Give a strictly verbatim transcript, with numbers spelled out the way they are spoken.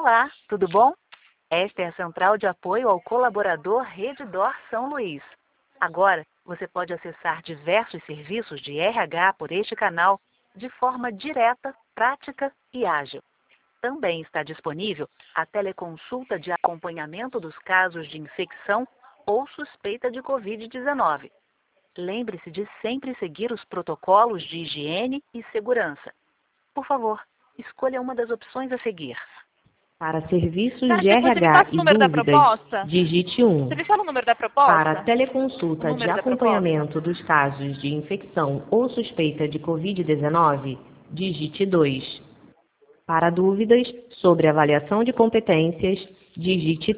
Olá, tudo bom? Esta é a Central de Apoio ao Colaborador Redditor São Luís. Agora, você pode acessar diversos serviços de R H por este canal de forma direta, prática e ágil. Também está disponível a teleconsulta de acompanhamento dos casos de infecção ou suspeita de covid dezenove. Lembre-se de sempre seguir os protocolos de higiene e segurança. Por favor, escolha uma das opções a seguir. Para serviços Tá, de depois você me passa R H o e número da dúvidas, proposta? digite um. Você me fala o número da proposta? Para O teleconsulta de número da acompanhamento dos casos de infecção ou suspeita de covid dezenove, digite dois. Para dúvidas sobre avaliação de competências, digite